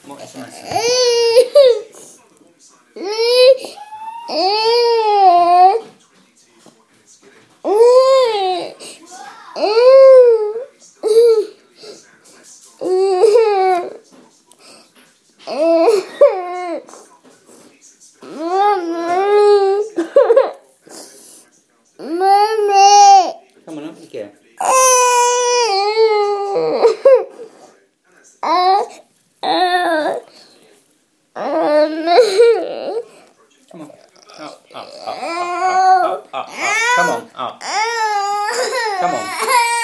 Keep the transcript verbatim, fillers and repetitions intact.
More S M S. Come on, up again. Come on. Up, up, up, up, up, up, up. Come on, up. Come on.